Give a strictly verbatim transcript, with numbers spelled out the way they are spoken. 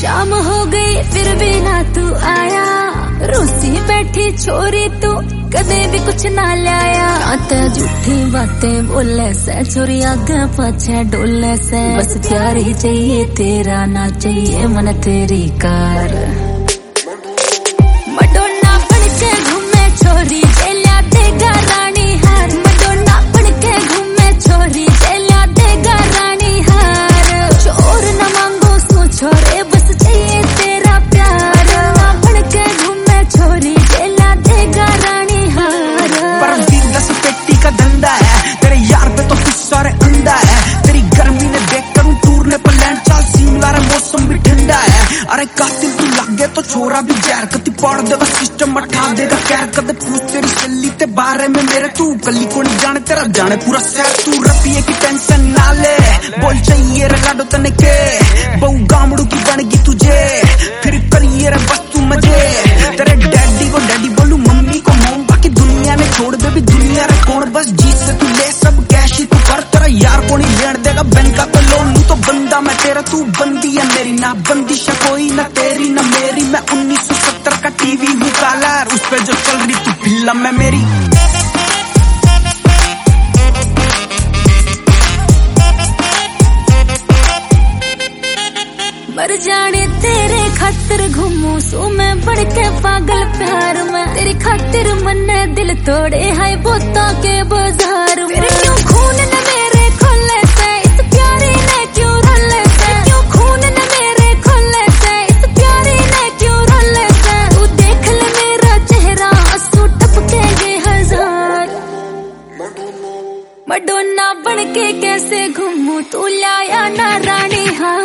शाम हो गई फिर भी ना तू आया, रूसी बैठी छोरी तू कदे भी कुछ ना लाया। आते झूठी बातें बोले से छोरी आगे पाछे डोले से, बस प्यार ही चाहिए तेरा ना चाहिए मन तेरी कार। मडोना बन के घूमे छोरी जेलिया देगा रानी हार, मडोना बन के घूमे छोरी जेलिया देगा रानी हार। चोर न मांगो सो छोरे बस चाहिए तेरा प्यार, बन के घूमे छोरी जेलिया देगा रानी हार। पर दस पेटी का धंधा है तेरे यार पे तो कुछ सारे अंडा है, तेरी गर्मी ने देख कर टूरने पर लैंड चाल शिमला रे मौसम भी ठंडा है। अरे कातिल तू लग गया तो छोरा भी जहर कति पड़ देगा सिस्टम उठा देगा कहर कदे पूछ तेरी सल्ली ते बारे में मेरे तू कली को नहीं जाने तेरा जाने पूरा शहर। तू रपिए की टेंशन ना ले बोल चाहिए रे लाडो तने के बहु गामड़ू की बनगी तुझे फिर करिए रे बस तू मजे। तेरे डैडी को डैडी बोलू मम्मी को मोम बाकी दुनिया में छोड़ दे भी दुनिया रे कौन बस जीत से तू ले सब कैश ही तू कर तेरा यार को नहीं लेन देगा बैंक का तो लोन लू तो बंदा मैं तेरा तू बंदी है मेरी ना बंदिश कोई ना तेरी ना मेरी। मैं उन्नीस सौ सत्तर का टीवी हूँ काला उस पे जो चल रही तू फिल्म है मेरी। मर जाने तेरे खातिर घूमू सो मैं बढ़ के पागल प्यार में, तेरी खातिर मन्ने दिल तोड़े है बोता के बाजार में। क्यों खून न मेरे खोले से इस प्यारी ने क्यों रोले से, क्यों खून न मेरे खोले से इस प्यारी ने क्यों रोले से। तू देख ले मेरा चेहरा आंसू टपकेंगे हजार, मडोना बन के कैसे घूमू तू लाया ना रानी हार।